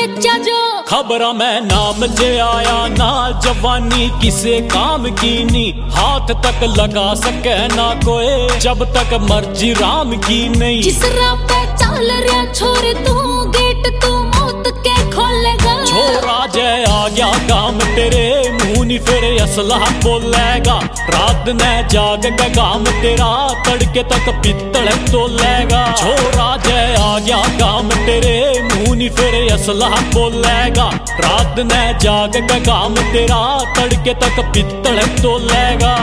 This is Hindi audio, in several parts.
बेचा जो खबर मैं नाम जे आया ना जवानी किसे काम की नी हाथ तक लगा सके ना कोई जब तक मर्जी राम की नहीं। जिस राह पे चल रहा छोरे तू गेट तू मौत के खोलेगा। छोरा जय आ गया काम तेरे मुंह नी फिर असला बोलेगा। रात ने जाग के काम तेरा तड़के तक पित्तल तोलेगा। छोरा जय आ गया काम तेरे मुंह नी फिर असला बोलेगा। रात ने जाग के काम तेरा तड़के तक पित्तल तोलेगा।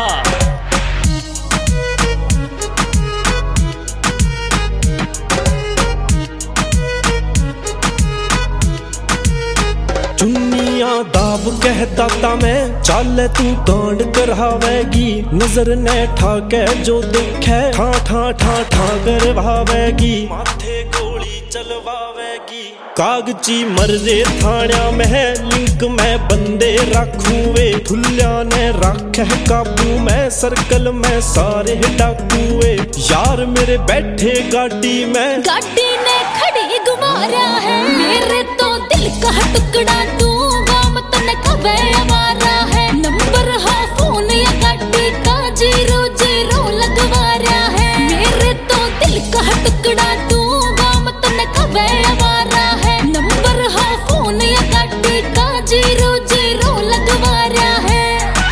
चुन्निया दाब कहता था मैं चाल तू कांड करवावेगी। नजर ने ठाके जो देखे ठा ठा ठा ठा करवावेगी। माथे गोली चलवावेगी। कागजी मर्जे थाण्या में लिंक में बंदे रखूं वे। ठुलिया ने रख है काबू में सर्कल में सारे डाकुए। यार मेरे बैठे गाड़ी में गाड़ी ने खड़ी गुमारा है। मेरे तो दिल का टुकड़ा दूंगा मत न कबे आवारा है। नंबर हो फोन या गाड़ी का 0 लगवा रहा है। मेरे तो दिल का टुकड़ा दूंगा मत न कबे आवारा है। नंबर हो फोन या गाड़ी का 0 लगवा रहा है।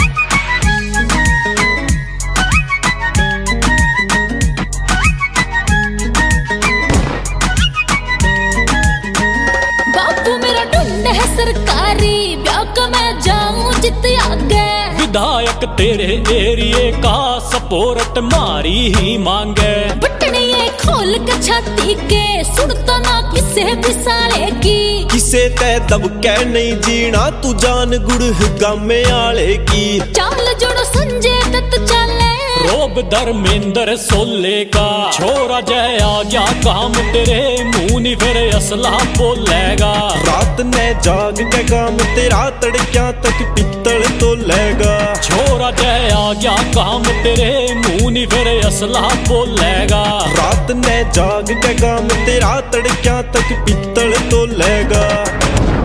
बापू मेरा ढूंढ है सरकारी ब्याह का मैं जाऊं जित आगे। विधायक तेरे एरिए का सपोर्ट मारी ही मांगे। बटने खोल के छाती के सुनता ना किसे भी साले की। किसे तय दब के नहीं जीना तू जान गुड़ गामे आले की। चाल जोड़ो संजय दत्त चाले रोब धर्मेंद्र सोले का। छोरा जय आ गया काम तेरे मुंह नी फिर असला बोलेगा। रात ने जाग के काम तेरा तड़क्या तक पित्तल तो लेगा। छोरा जय आ गया काम तेरे मुंह नी फिर असला बोलेगा। रात ने जाग के काम तेरा तड़क्या तक पित्तल तो लेगा।